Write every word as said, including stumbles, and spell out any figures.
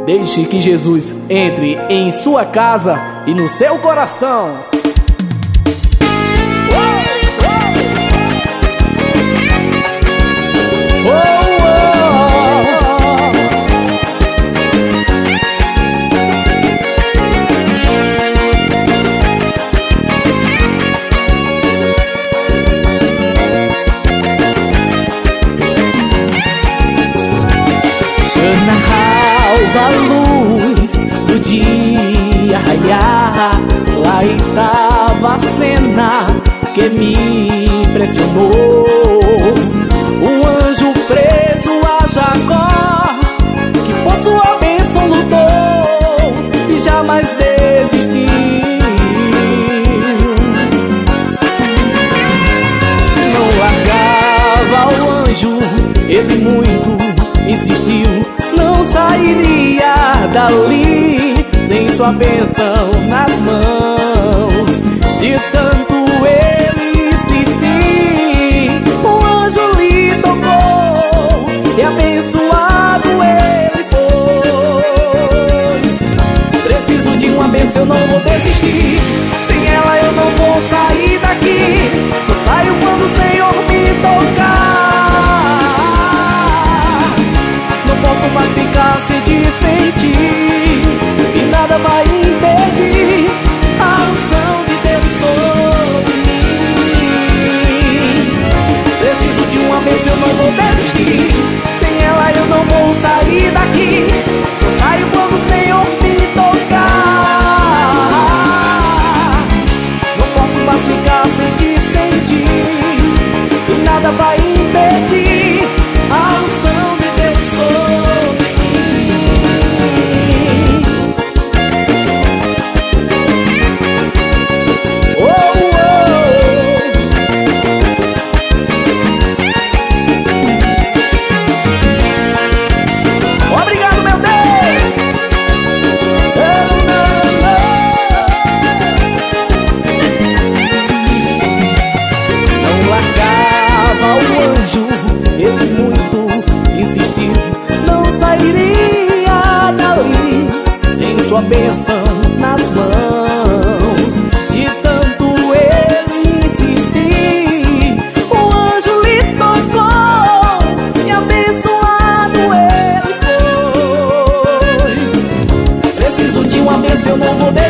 Deixe que Jesus entre em sua casa e no seu coração. A luz do dia raiar, lá estava a cena que me impressionou. Um anjo preso a Jacó, que por sua bênção lutou e jamais desistiu. Não largava o anjo, ele muito insistiu. Não sairia dali sem sua bênção nas mãos. De tanto ele insistir, o anjo lhe tocou e abençoado ele foi. Preciso de uma bênção, eu não vou desistir. Sem ela eu não vou sair daqui. Só saio quando o Senhor me tocar. Posso mais ficar sem te sentir, e nada vai impedir a unção de Deus sobre mim. Preciso de uma bênção, eu não vou desistir. Sem ela eu não vou sair daqui. Só saio quando o Senhor me tocar. Não posso mais ficar sem te sentir, e nada vai impedir a unção de Deus sobre mim. Sua bênção nas mãos. De tanto ele insistir, o anjo lhe tocou e abençoado ele foi. Preciso de uma bênção, eu não vou deixar.